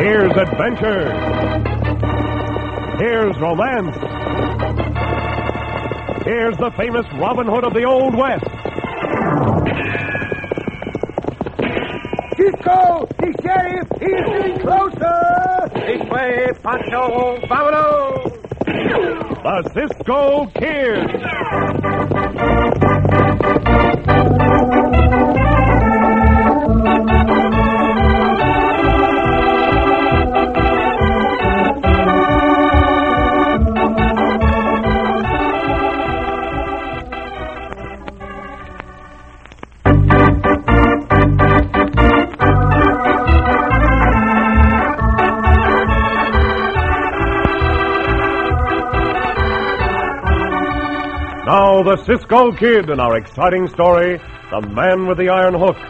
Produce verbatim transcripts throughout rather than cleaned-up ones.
Here's adventure. Here's romance. Here's the famous Robin Hood of the Old West. Cisco! The sheriff! He's getting closer! This way, Pancho! Vámonos! The Cisco Kid. Now, the Cisco Kid in our exciting story, The Man with the Iron Hook.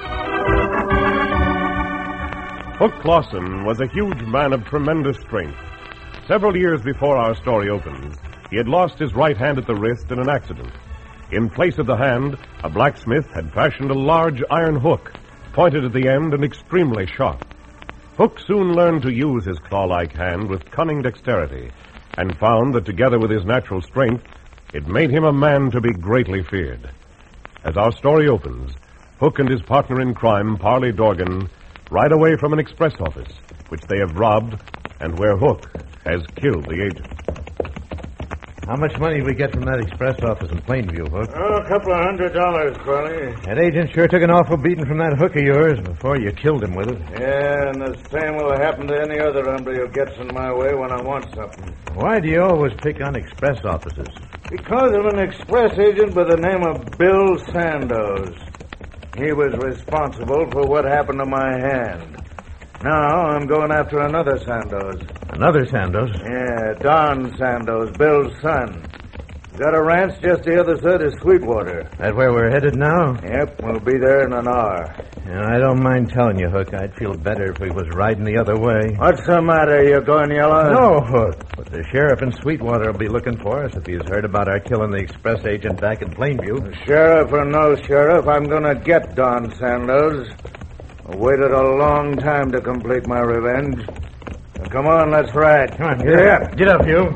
Hook Clausen was a huge man of tremendous strength. Several years before our story opens, he had lost his right hand at the wrist in an accident. In place of the hand, a blacksmith had fashioned a large iron hook, pointed at the end and extremely sharp. Hook soon learned to use his claw-like hand with cunning dexterity, and found that together with his natural strength, it made him a man to be greatly feared. As our story opens, Hook and his partner in crime, Parley Dorgan, ride away from an express office, which they have robbed, and where Hook has killed the agent. How much money did we get from that express office in Plainview, Hook? Oh, a couple of hundred dollars, Crowley. That agent sure took an awful beating from that hook of yours before you killed him with it. Yeah, and the same will happen to any other hombre who gets in my way when I want something. Why do you always pick on express offices? Because of an express agent by the name of Bill Sandoz. He was responsible for what happened to my hand. Now I'm going after another Sandoz. Another Sandoz? Yeah, Don Sandoz, Bill's son. Got a ranch just the other side of Sweetwater. That where we're headed now? Yep, we'll be there in an hour. Yeah, I don't mind telling you, Hook. I'd feel better if we was riding the other way. What's the matter? You going yellow? No, Hook. But the sheriff in Sweetwater will be looking for us if he's heard about our killing the express agent back in Plainview. Sheriff or no sheriff, I'm going to get Don Sandoz. I waited a long time to complete my revenge. Now, come on, let's ride. Come on, get yeah. up. Get up, you.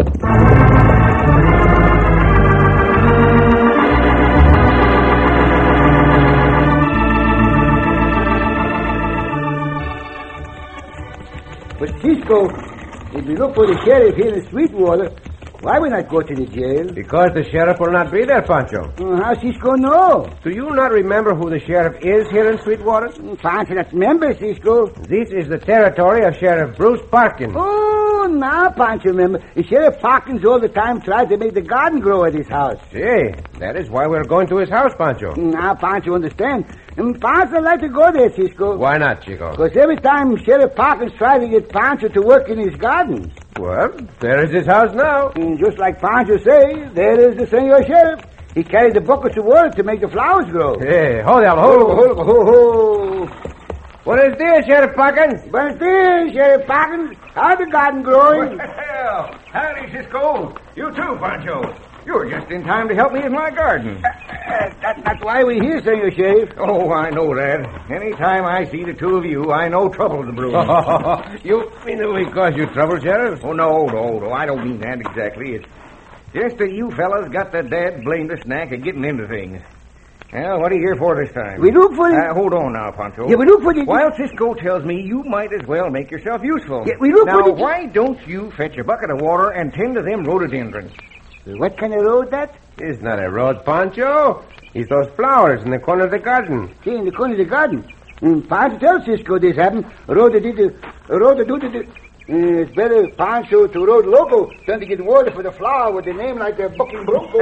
But Cisco, if we look for the sheriff here in Sweetwater, why we not go to the jail? Because the sheriff will not be there, Pancho. Uh, how Cisco know? Do you not remember who the sheriff is here in Sweetwater? Fancy that member, Cisco. This is the territory of Sheriff Bruce Parkin. Oh, now Pancho remember. The Sheriff Parkins all the time tried to make the garden grow at his house. See, that is why we're going to his house, Pancho. Now Pancho understand. And Pancho like to go there, Cisco. Why not, Chico? Because every time Sheriff Parkins tried to get Pancho to work in his gardens. Well, there is his house now. And just like Pancho say, there is the Senor Sheriff. He carried the buckets of water to make the flowers grow. Hey, hold on, hold on. Ho, ho, ho. What is this, Sheriff Parkins? Buenos dias, Sheriff Parkins. How's the garden growing? Well, howdy, Cisco. You too, Pancho. You're just in time to help me in my garden. Uh, that, that's why we're here, Senor Sheriff. Oh, I know that. Anytime I see the two of you, I know trouble's brewing. You mean that we caused you trouble, Sheriff? Oh, no, no, no. I don't mean that exactly. It's just that you fellas got the dad blamed snack of getting into things. Well, what are you here for this time? We look for the... Uh, hold on now, Pancho. Yeah, we look for the... While Cisco tells me you might as well make yourself useful. Yeah, we look now, for the... why don't you fetch a bucket of water and tend to them rhododendrons? What kind of road that? It's not a road, Pancho. It's those flowers in the corner of the garden. See, in the corner of the garden. Mm, Pancho tells Cisco this happened. Road did the... Road do the... Uh, it's better, Pancho, to road local than to get water for the flower with the name like a bucking bronco.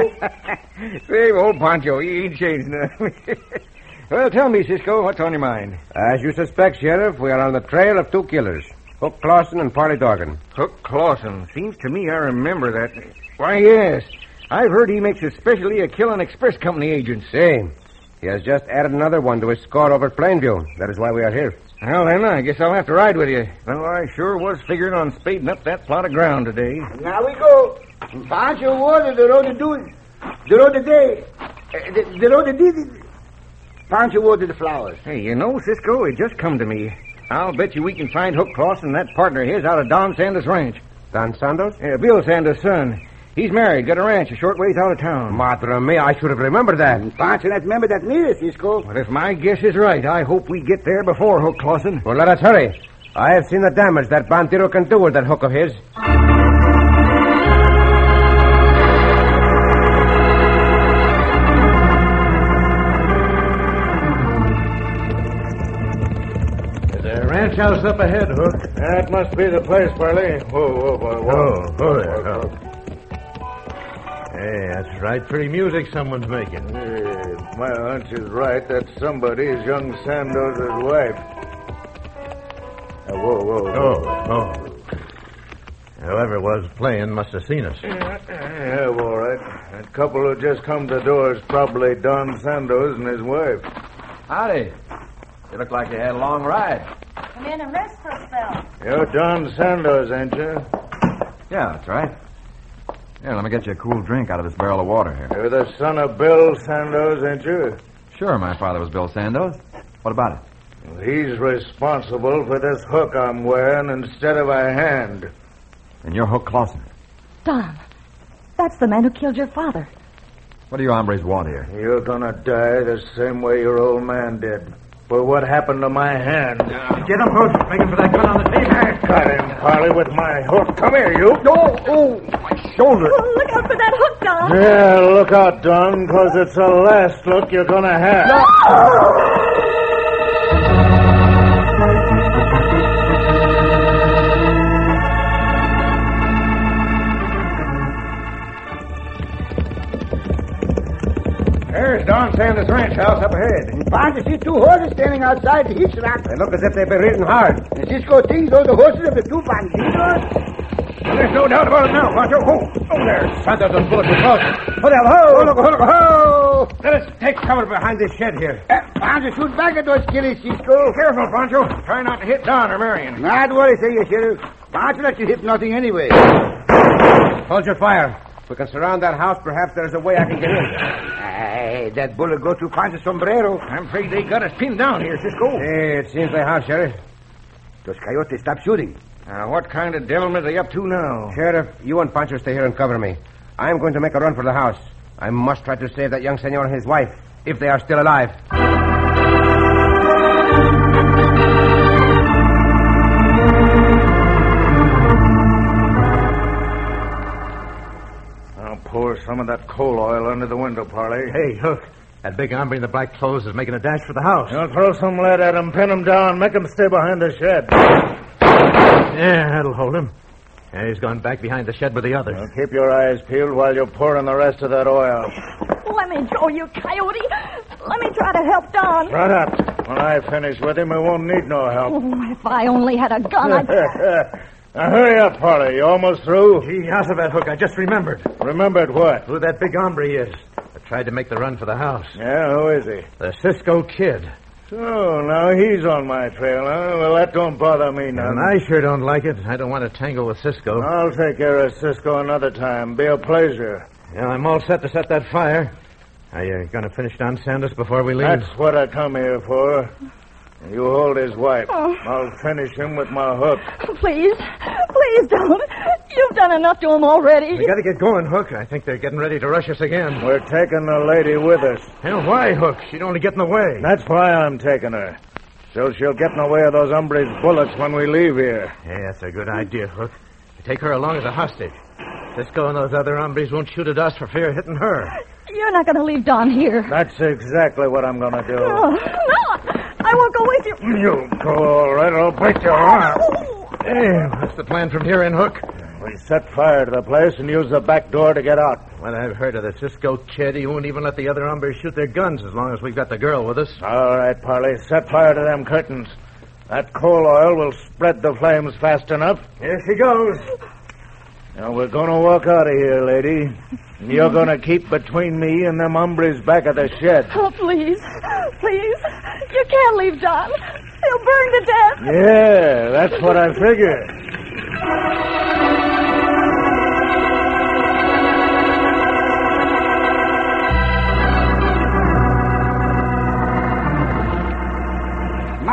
Same old Pancho. He ain't changed nothing. Well, tell me, Cisco, what's on your mind? As you suspect, Sheriff, we are on the trail of two killers, Hook Clausen and Parley Dorgan. Hook Clausen. Seems to me I remember that. Why, yes. I've heard he makes especially a killing express company agents. See, he has just added another one to his score over at Plainview. That is why we are here. Well, then, I guess I'll have to ride with you. Well, I sure was figuring on spading up that plot of ground today. Now we go. Pancho water, the road to do it. The road today. Uh, the, the road to did it. Pancho water the flowers. Hey, you know, Cisco, it just come to me. I'll bet you we can find Hook Clawson and that partner of his out of Don Sandos' ranch. Don Sandos? Yeah, Bill Sandos' son. He's married, got a ranch a short ways out of town. Madre mia, I should have remembered that. Pancho, let's remember that near, Cisco. But if my guess is right, I hope we get there before Hook Clawson. Well, let us hurry. I have seen the damage that Bandito can do with that hook of his. There's a ranch house up ahead, Hook. That must be the place, Parley. Whoa, whoa, whoa, whoa. Oh, oh, there. Oh. Hey, that's right. Pretty music someone's making. Hey, my hunch is right. That somebody is young Sandos' wife. Uh, whoa, whoa, whoa. Oh, oh. Whoever was playing must have seen us. Yeah, yeah, all right. That couple who just come to the door is probably Don Sandos and his wife. Howdy. You look like you had a long ride. Come in and rest for a spell. You're Don Sandos, ain't you? Yeah, that's right. Here, let me get you a cool drink out of this barrel of water here. You're the son of Bill Sandos, ain't you? Sure, my father was Bill Sandos. What about it? Well, he's responsible for this hook I'm wearing instead of a hand. And you're Hook Clawson. Don, that's the man who killed your father. What do you hombres want here? You're gonna die the same way your old man did. For what happened to my hand. Get him, Hook. Make him for that gun on the table. I got him, Parley, with my hook. Come here, you. Oh, oh, my shoulder. Oh, look out for that hook, Don. Yeah, look out, Don, because it's the last look you're gonna have. There's Don Sandos' ranch house up ahead. Pancho see two horses standing outside the hitch rack. They look as if they've been ridden hard. And Cisco thinks those are the horses of the two banditos. There's no doubt about it now, Pancho. Oh, oh there. Santos and Bullet were close. Hold up, ho! Hold up, hold up, ho! Let us take cover behind this shed here. Uh, Pancho, shoot back at those killies, Cisco. Careful, Pancho. Try not to hit Don or Marion. Not worry, say you, Sheriff. Pancho let you hit nothing anyway. Hold your fire. If we can surround that house, perhaps there's a way I can get in. Hey, that bullet go through Pancho's sombrero. I'm afraid they got us pinned down here, Cisco. Hey, it seems they have, Sheriff. Those coyotes stop shooting. Now, what kind of devilment are they up to now? Sheriff, you and Pancho stay here and cover me. I'm going to make a run for the house. I must try to save that young senor and his wife, if they are still alive. I'll pour some of that coal oil under the window, Parley. Hey, Hook. That big hombre in the black clothes is making a dash for the house. You'll throw some lead at him, pin him down, make him stay behind the shed. Yeah, that'll hold him. Yeah, he's gone back behind the shed with the others. Now, keep your eyes peeled while you're pouring the rest of that oil. Let me go, you coyote. Let me try to help Don. Shut up. When I finish with him, we won't need no help. Oh, if I only had a gun, I'd... Now, hurry up, Parley. You almost through? Gee, Hook, I just remembered. Remembered what? Who that big hombre is. I tried to make the run for the house. Yeah, who is he? The Cisco Kid. So, now he's on my trail, huh? Well, that don't bother me none. And I sure don't like it. I don't want to tangle with Cisco. I'll take care of Cisco another time. Be a pleasure. Yeah, I'm all set to set that fire. Are you going to finish Don Sandos before we leave? That's what I come here for. You hold his wife. Oh. I'll finish him with my hook. Please, please don't. You've done enough to him already. We got to get going, Hook. I think they're getting ready to rush us again. We're taking the lady with us. Hell, why, Hook? She'd only get in the way. That's why I'm taking her. So she'll get in the way of those hombres' bullets when we leave here. Yeah, that's a good idea, Hook. Take her along as a hostage. Cisco and those other hombres won't shoot at us for fear of hitting her. You're not going to leave Don here. That's exactly what I'm going to do. No, no. I won't go with you. You go all right. I'll break your arm. Hey, what's the plan from here in, Hook? We set fire to the place and use the back door to get out. Well, I've heard of the Cisco Kid. He won't even let the other hombres shoot their guns as long as we've got the girl with us. All right, Parley. Set fire to them curtains. That coal oil will spread the flames fast enough. Here she goes. Now, we're going to walk out of here, lady. And you're going to keep between me and them hombres back at the shed. Oh, please. Please. You can't leave Don. He'll burn to death. Yeah, that's what I figured.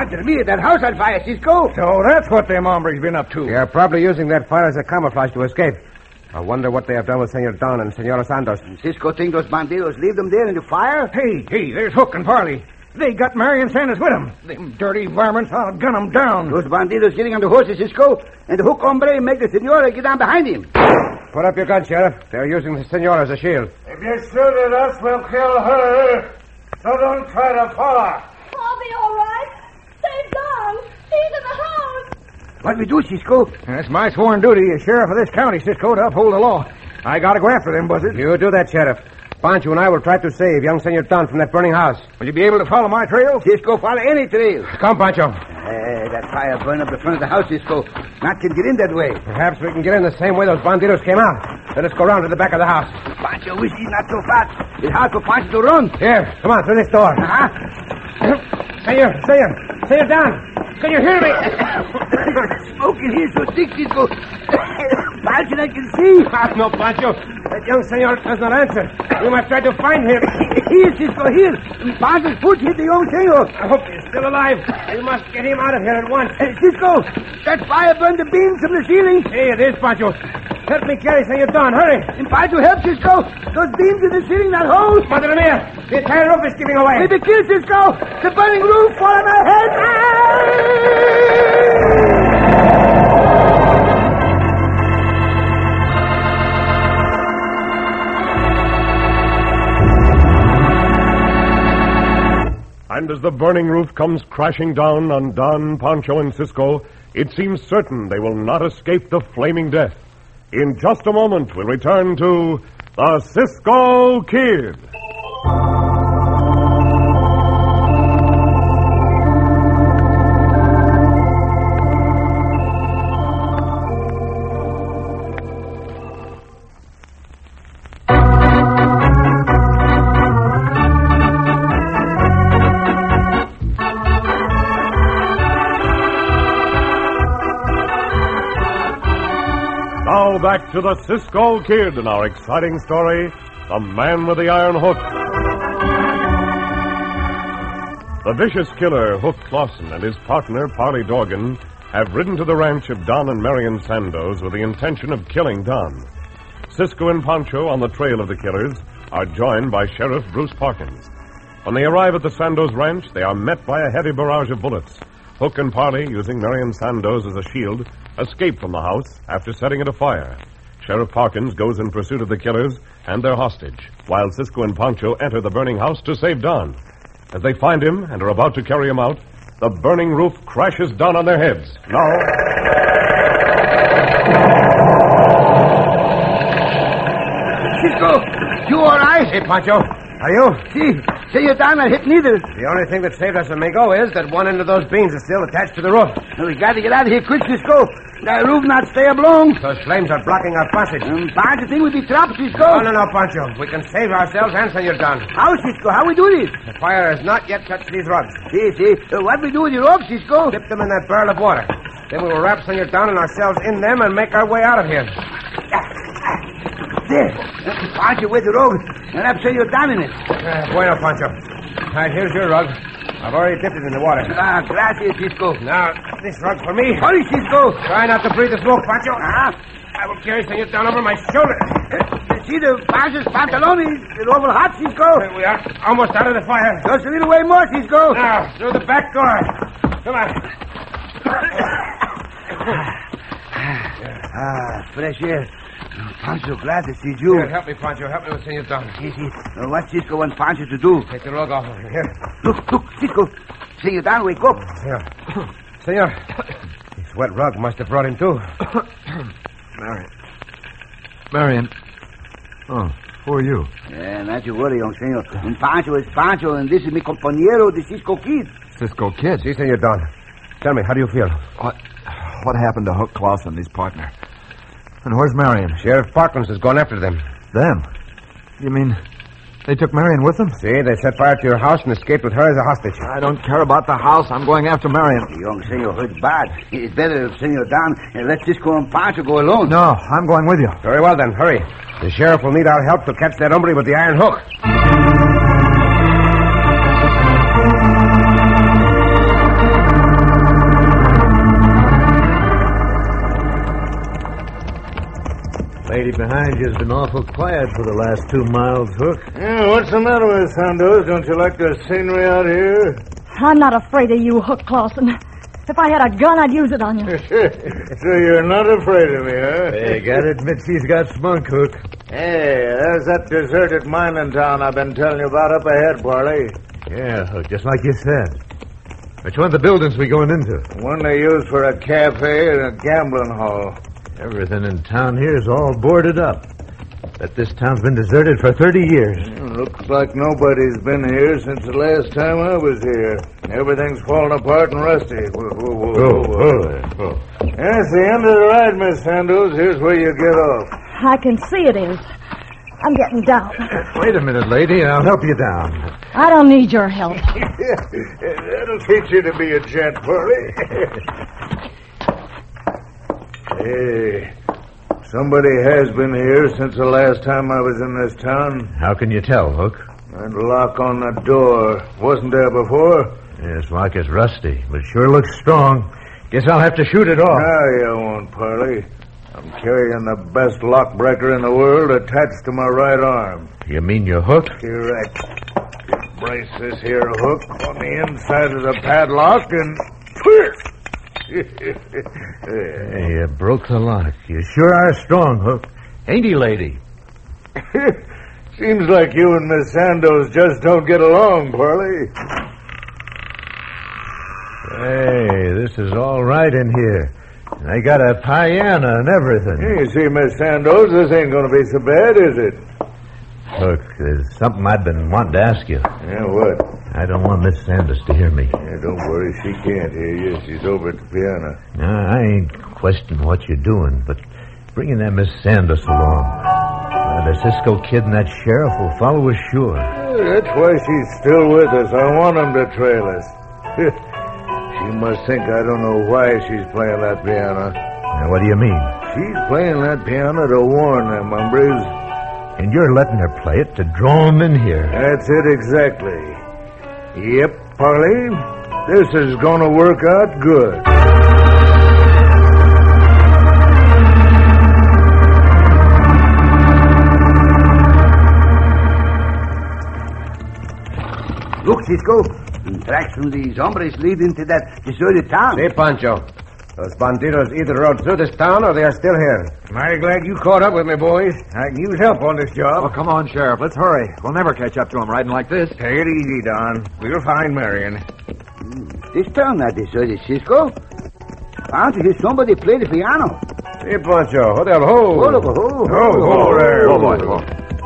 Madre mia, that house on fire, Cisco. So that's what them hombres been up to. They are probably using that fire as a camouflage to escape. I wonder what they have done with Senor Don and Senora Santos. Cisco think those bandidos leave them there in the fire? Hey, hey, there's Hook and Parley. They got Marion Sanders with them. Them dirty varmints, I'll gun them down. Those bandidos getting on the horses, Cisco, and the Hook hombre make the senora get down behind him. Put up your gun, Sheriff. They're using the senora as a shield. If you shoot at us, we'll kill her. So don't try to follow. I'll be all right. Save Don. He's in the house. What we do, Cisco? That's my sworn duty as sheriff of this county, Cisco, to uphold the law. I gotta go after them buzzards. You do that, Sheriff. Pancho and I will try to save young Senor Don from that burning house. Will you be able to follow my trail? Cisco, follow any trail. Come, Pancho. Uh, that fire burned up the front of the house, Cisco. Not can get in that way. Perhaps we can get in the same way those bandidos came out. Let us go round to the back of the house. Pancho, wish he's not so fast. It's hard for Pancho to run. Here, come on, through this door. Uh-huh. Senor, Senor, Senor Don, can you hear me? Smoke in here so thick, Cisco. Pancho, I can see. Ah, no, Pancho. That young senor does not answer. We must try to find him. Here, Cisco, here. Pancho's foot hit the young senor. I hope he's still alive. We must get him out of here at once. Hey, Cisco, that fire burned the beams from the ceiling. Hey, it is, Pancho. Help me carry Senor Don. Hurry. And Pancho, help Cisco. Those beams in the ceiling, that hole. Madre mia, the entire roof is giving away. Maybe kill Cisco. The burning roof fall on my head. And as the burning roof comes crashing down on Don, Pancho, and Cisco, it seems certain they will not escape the flaming death. In just a moment, we'll return to the Cisco Kid. Now back to the Cisco Kid and our exciting story, The Man with the Iron Hook. The vicious killer, Hook Clausen, and his partner, Parley Dorgan, have ridden to the ranch of Don and Marion Sandoz with the intention of killing Don. Cisco and Pancho, on the trail of the killers, are joined by Sheriff Bruce Parkins. When they arrive at the Sandoz ranch, they are met by a heavy barrage of bullets. Hook and Parley, using Marion Sandoz as a shield, escape from the house after setting it afire. Sheriff Parkins goes in pursuit of the killers and their hostage, while Cisco and Pancho enter the burning house to save Don. As they find him and are about to carry him out, the burning roof crashes down on their heads. Now... Cisco, you all right? Hey, Pancho. Are you? See, Senor Don not hit neither. The only thing that saved us a Mingo is that one end of those beams is still attached to the roof. We got to get out of here quick, Cisco. That roof not stay up long. Those flames are blocking our passage. Um, Pancho think we'll be trapped, Cisco. No, no, no, Pancho. We can save ourselves and Senor Don. How, Cisco? How we do this? The fire has not yet touched these rugs. See, see. Uh, what we do with the rope, Cisco? Dip them in that barrel of water. Then we will wrap Senor Don and ourselves in them and make our way out of here. There. Uh, Pancho with the rope and wrap Senor Don in it. Uh, bueno, Pancho. All right, here's your rug. I've already dipped it in the water. Ah, gracias, Cisco. Now, this rug for me. Hurry, Cisco. Try not to breathe the smoke, Pancho. Ah. I will carry Senor Don over my shoulder. Uh, see the Pancho's pantalones? They're awful hot, Cisco. There we are, almost out of the fire. Just a little way more, Cisco. Now, through the back door. Come on. Ah, fresh air. Pancho, glad to see you. Here, help me, Pancho. Help me with Senor Don. See, see. Uh, what Cisco wants Pancho to do? Take the rug off of him. Here. Look, look, Cisco. Senor Don, wake up. Senor. Senor. This wet rug must have brought him to. Marion. Marion. Oh, who are you? Yeah, not you worry, young senor. And Pancho is Pancho, and this is mi compañero, the Cisco Kid. Cisco Kid. Si, Senor Don. Tell me, how do you feel? What, what happened to Hook Clausen, his partner? And where's Marion? Sheriff Parkins has gone after them. Them? You mean they took Marion with them? See, they set fire to your house and escaped with her as a hostage. I don't care about the house. I'm going after Marion. The young senor hurt bad. It's better if Senor Don and let Cisco and Pancho go alone. No, I'm going with you. Very well, then. Hurry. The sheriff will need our help to catch that hombre with the iron hook. lady behind you has been awful quiet for the last two miles, Hook. Yeah, what's the matter with Sandoz? Don't you like the scenery out here? I'm not afraid of you, Hook Clausen. If I had a gun, I'd use it on you. So you're not afraid of me, huh? Hey, gotta admit she's got spunk, Hook. Hey, there's that deserted mining town I've been telling you about up ahead, Barley. Yeah, Hook, just like you said. Which one of the buildings we going into? One they use for a cafe and a gambling hall. Everything in town here is all boarded up. Bet this town's been deserted for thirty years. It looks like nobody's been here since the last time I was here. Everything's fallen apart and rusty. Whoa, whoa, whoa, whoa, whoa. whoa. That's the end of the ride, Miss Sandoz. Here's where you get off. I can see it is. I'm getting down. Wait a minute, lady. I'll help you down. I don't need your help. That'll teach you to be a gent, Pearlie. Hey, somebody has been here since the last time I was in this town. How can you tell, Hook? That lock on the door wasn't there before. This lock is rusty, but sure looks strong. Guess I'll have to shoot it off. No, you won't, Pearlie. I'm carrying the best lock breaker in the world attached to my right arm. You mean your hook? Correct. Just brace this here hook on the inside of the padlock and twist. Hey, you broke the lock. You sure are strong, Hook. Ain't he, lady? Seems like you and Miss Sandoz just don't get along, Pearlie. Hey, this is all right in here. I got a piano and everything. Hey, you see, Miss Sandoz, this ain't going to be so bad, is it? Look, there's something I've been wanting to ask you. Yeah, what? I don't want Miss Sandoz to hear me. Yeah, don't worry, she can't hear you. She's over at the piano. No, I ain't questioning what you're doing, but bringing that Miss Sandoz along. Uh, the Cisco kid and that sheriff will follow us sure. Yeah, that's why she's still with us. I want them to trail us. She must think I don't know why she's playing that piano. Now, what do you mean? She's playing that piano to warn them, hombres. And you're letting her play it to draw them in here. That's it exactly. Yep, Parley. This is going to work out good. Look, Cisco. Tracks from these hombres lead into that deserted town. Say, Pancho. Those bandidos either rode through this town or they are still here. Mighty glad you caught up with me, boys. I can use help on this job. Oh, come on, Sheriff. Let's hurry. We'll never catch up to him riding like this. Take it easy, Don. We'll find Marion. Mm, this town not deserted, Cisco. Found to hear somebody play the piano. Say, Pancho. Hold up. Ho. Hold up, ho, ho, Ho, ho, there. Whoa, boy, whoa.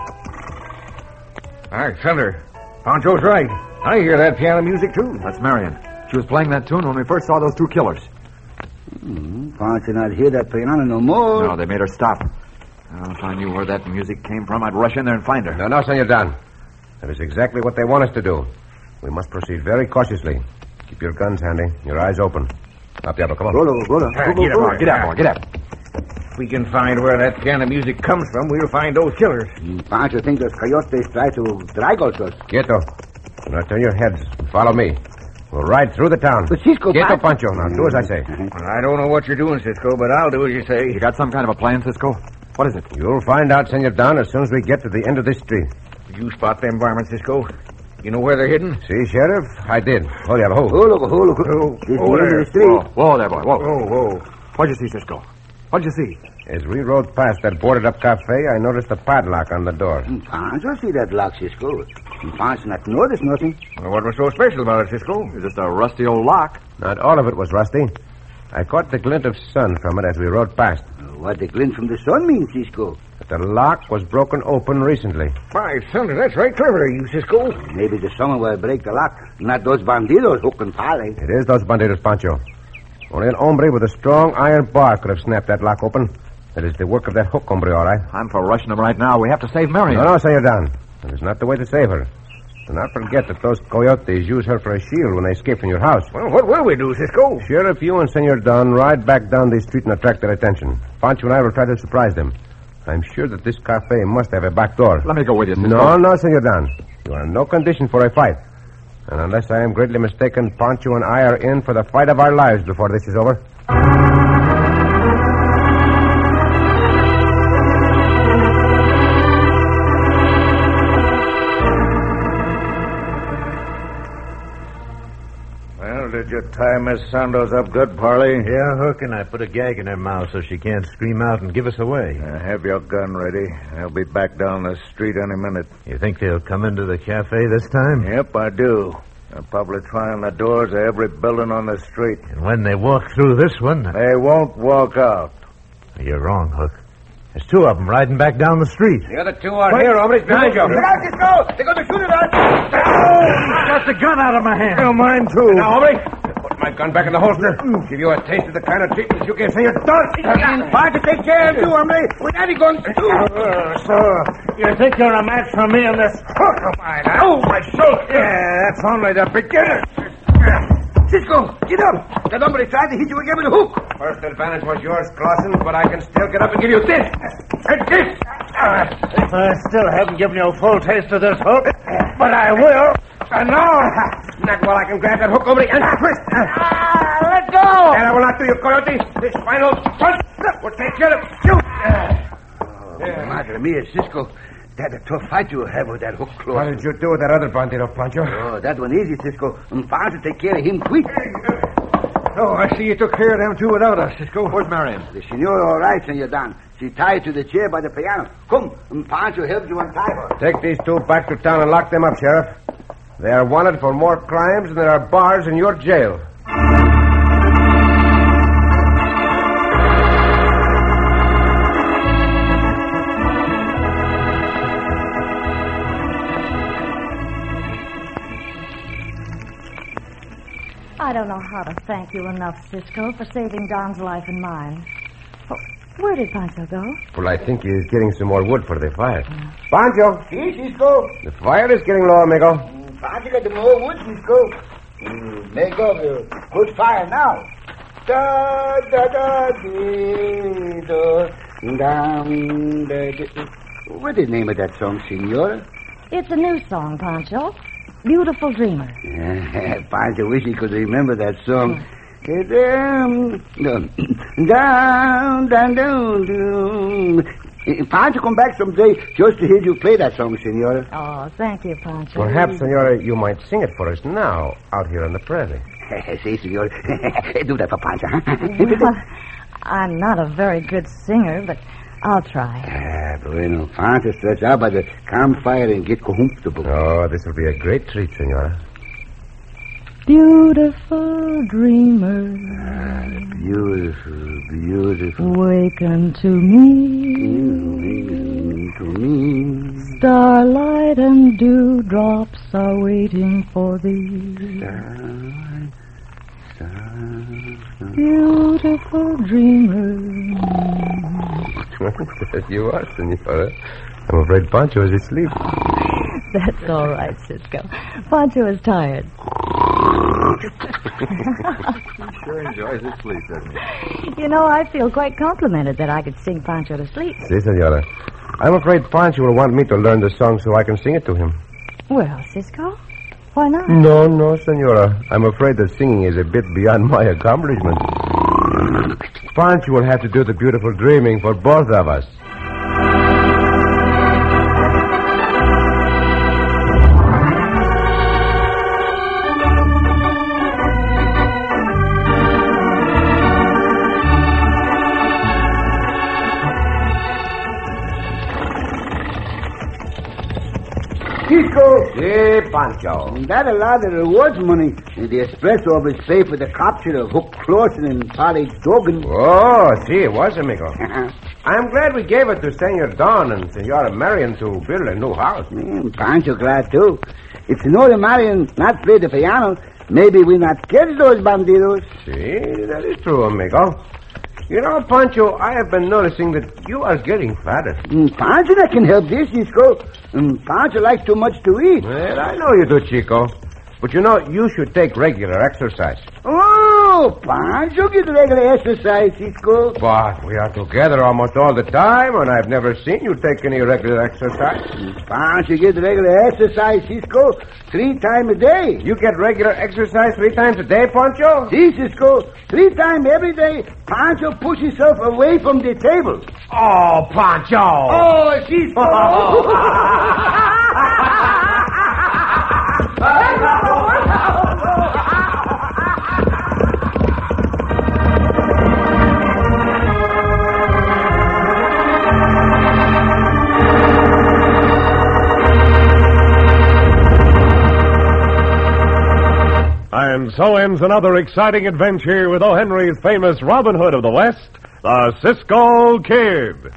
All right, Thunder. Pancho's right. I hear that piano music, too. That's Marion. She was playing that tune when we first saw those two killers. Mm, Pancho not hear that piano no more. No, they made her stop. Oh, if I knew where that music came from, I'd rush in there and find her. No, no, Senor Don. That is exactly what they want us to do. We must proceed very cautiously. Keep your guns handy, your eyes open. Up, Diablo, come on. Go, go, go, All right, get up, boy. Get up, boy. Get up. If we can find where that piano music comes from, we'll find those killers. Mm, Pancho think those coyotes try to drag us. Quieto. Now turn your heads. Follow me. We'll ride through the town. But Cisco... Quieto, Pancho. Now do as I say. I don't know what you're doing, Cisco, but I'll do as you say. You got some kind of a plan, Cisco? What is it? You'll find out, Senor Don, as soon as we get to the end of this street. Did you spot them varmints, Cisco? You know where they're hidden? See, Sheriff? I did. Hold you up. Hold. Hold up, hold up. Oh, This oh, is the end there. of the street. Whoa, whoa there, boy. Whoa. Whoa, whoa. What'd you see, Cisco? What'd you see? As we rode past that boarded-up cafe, I noticed a padlock on the door. Mm, Pancho see that lock, Cisco. Mm, Pancho not notice nothing. Well, what was so special about it, Cisco? It was just a rusty old lock. Not all of it was rusty. I caught the glint of sun from it as we rode past. Uh, What the glint from the sun means, Cisco? But the lock was broken open recently. By thunder, that's right clever of you, Cisco. Maybe the summer will break the lock. Not those bandidos, Hook and Pale. It is those bandidos, Pancho. Only an hombre with a strong iron bar could have snapped that lock open. That is the work of that hook hombre, all right. I'm for rushing them right now. We have to save Marion. No, no, Senor Don. That is not the way to save her. Do not forget that those coyotes use her for a shield when they escape from your house. Well, what will we do, Cisco? Sheriff, you and Senor Don ride back down the street and attract their attention. Pancho and I will try to surprise them. I'm sure that this cafe must have a back door. Let me go with you, Cisco. No, no, Senor Don. You are in no condition for a fight. And unless I am greatly mistaken, Pancho and I are in for the fight of our lives before this is over. tie Miss Sandoz up good, Parley? Yeah, Hook, and I put a gag in her mouth so she can't scream out and give us away. Uh, have your gun ready. I'll be back down the street any minute. You think they'll come into the cafe this time? Yep, I do. They'll probably try on the doors of every building on the street. And when they walk through this one... They won't walk out. You're wrong, Hook. There's two of them riding back down the street. The other two are here, hombres, behind you. Look out, Cisco! They're going to shoot at us! Got the gun out of my hand. Oh, mine, too. Now, hombre, put my gun back in the holster. Give you a taste of the kind of treatment you can say you're done. Hard to take care of you, hombre. With daddy guns, too. Uh, so, you think you're a match for me in this hook of mine, huh? Oh, my shoulder. Yeah, that's only the beginning. Cisco, get up. That hombre tried to hit you again with a hook. First advantage was yours, Clausen, but I can still get up and give you this. And this. Uh, I still haven't given you a full taste of this hook, but I will. And now... Not while I can grab that hook, hombre, and twist. Ah, let go! And I will not do you, coyote. This final punch will take care of you. Oh, madre mia, Cisco. That's a tough fight you have with that hook close. What did you do with that other bandito, Pancho? Oh, that one easy, Cisco. I'm fine to take care of him quick. Oh, I see you took care of them two without us, Cisco. Where's Marion? The senora all right, Senor Don. She tied to the chair by the piano. Come, and Pancho helped you untie her. Take these two back to town and lock them up, Sheriff. They are wanted for more crimes than there are bars in your jail. I don't know how to thank you enough, Cisco, for saving Don's life and mine. Oh, where did Pancho go? Well, I think he is getting some more wood for the fire. Pancho! See, Cisco? The fire is getting low, amigo. Mm, Pancho got the more wood, Cisco. Mm, make up a good fire now. Da, da, da, dee, da, dum, da, da. What's the name of that song, Senora? It's a new song, Pancho. Beautiful Dreamer. Pancho wish he could remember that song. It, um, down, down, down, down. Pancho come back someday just to hear you play that song, Senora. Oh, thank you, Pancho. Perhaps, Senora, you might sing it for us now, out here on the prairie. See, Senora. Do that for Pancho, huh? Well, I'm not a very good singer, but I'll try. Ah, bueno. Pancho stretch out by the campfire and get comfortable. Oh, this will be a great treat, Senora. Beautiful dreamer, Ah, beautiful, beautiful. waken to me. Mm, to me. Starlight and dewdrops are waiting for thee. Starlight, starlight. Beautiful dreamer. Yes, you are, Senora. I'm afraid Pancho is asleep. That's all right, Cisco. Pancho is tired. He sure enjoys his sleep, doesn't he? You know, I feel quite complimented that I could sing Pancho to sleep. Si, Senora. I'm afraid Pancho will want me to learn the song so I can sing it to him. Well, Cisco, why not? No, no, Senora. I'm afraid that singing is a bit beyond my accomplishment. Pancho will have to do the beautiful dreaming for both of us. Cisco. Si, Pancho. That a lot of rewards money. And the espresso of his pay for the capture of Hook Clausen and Paddy Dogan. Oh, si, it was, amigo. I'm glad we gave it to Senor Don and Senora Marion to build a new house. Mm, Pancho glad too. If Senora Marion not play the piano, maybe we not catch those bandidos. Si, that is true, amigo. You know, Pancho, I have been noticing that you are getting fatter. Mm, Pancho that can help this, Cisco. Mm, Pancho likes too much to eat. Well, I know you do, Chico. But you know, you should take regular exercise. Oh, Pancho get regular exercise, Cisco. But we are together almost all the time, and I've never seen you take any regular exercise. Mm, Pancho get regular exercise, Cisco, three times a day. You get regular exercise three times a day, Pancho? See, Cisco, three times every day, Pancho push himself away from the table. Oh, Pancho! Oh, Cisco! so ends another exciting adventure with O. Henry's famous Robin Hood of the West, the Cisco Kid.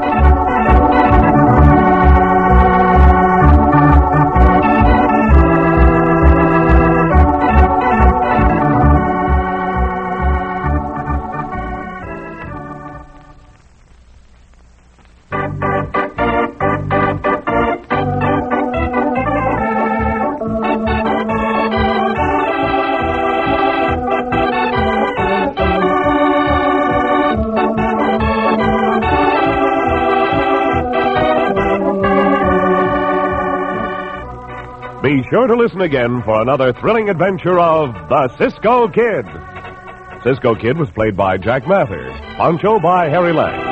Be sure to listen again for another thrilling adventure of the Cisco Kid. Cisco Kid was played by Jack Mather, Pancho by Harry Lang.